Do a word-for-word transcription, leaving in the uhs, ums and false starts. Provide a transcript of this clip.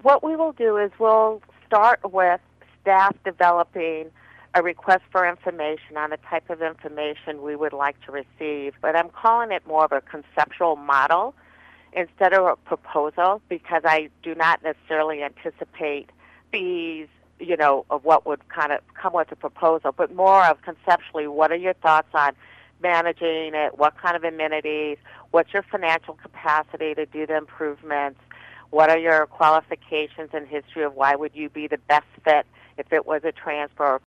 what we will do is we'll start with staff developing a request for information on the type of information we would like to receive. But I'm calling it more of a conceptual model instead of a proposal, because I do not necessarily anticipate fees, you know, of what would kind of come with a proposal, but more of conceptually, what are your thoughts on managing it, what kind of amenities, what's your financial capacity to do the improvements, what are your qualifications and history of why would you be the best fit if it was a transfer